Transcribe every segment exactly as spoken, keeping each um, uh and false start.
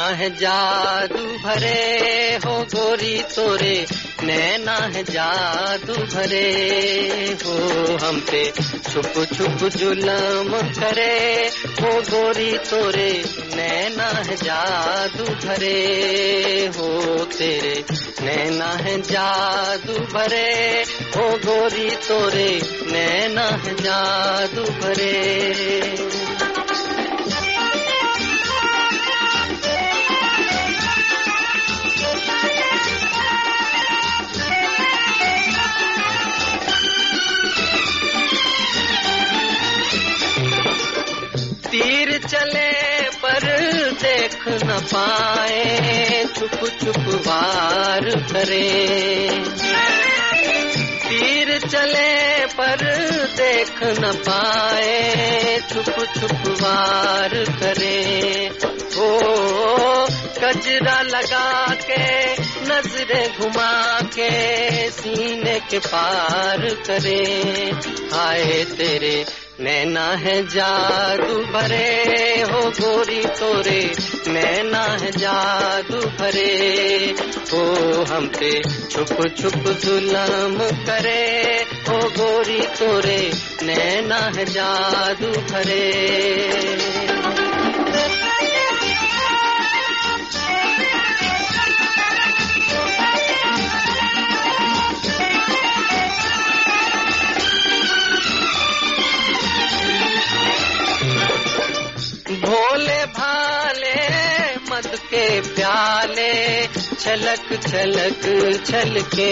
है जादू भरे हो गोरी तोरे नैना है जादू भरे हो हम पे छुप छुप जुल्म करे हो गोरी तोरे नैना है जादू भरे हो तेरे नैना है जादू भरे हो गोरी तोरे नैना है जादू भरे। तीर चले पर देख न पाए छुप छुप वार करे। तीर चले पर देख न पाए छुप छुप वार करे। ओ गजरा लगा के नजरें घुमा के सीने के पार करे। आए तेरे नैना है जादू भरे हो गोरी तोरे नैना है जादू भरे हो हम पे छुप छुप जुल्म करे हो गोरी तोरे नैना है जादू भरे। भोले भाले मद के प्याले छलक छलक छलके।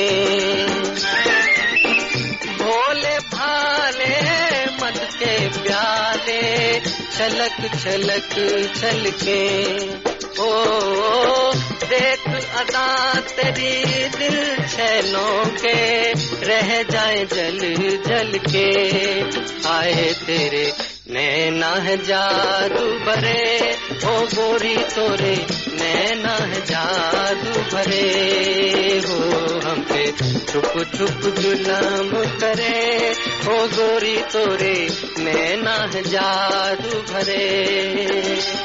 भोले भाले मद के प्याले छलक छलक छलके। ओ देख अदा तेरी दिल छैलों के रह जाए जल जल के। आए तेरे नैना है जादू भरे हो गोरी तोरे नैना है जादू भरे हो हम पे छुप छुप जुल्म करे हो गोरी तोरे नैना है जादू भरे।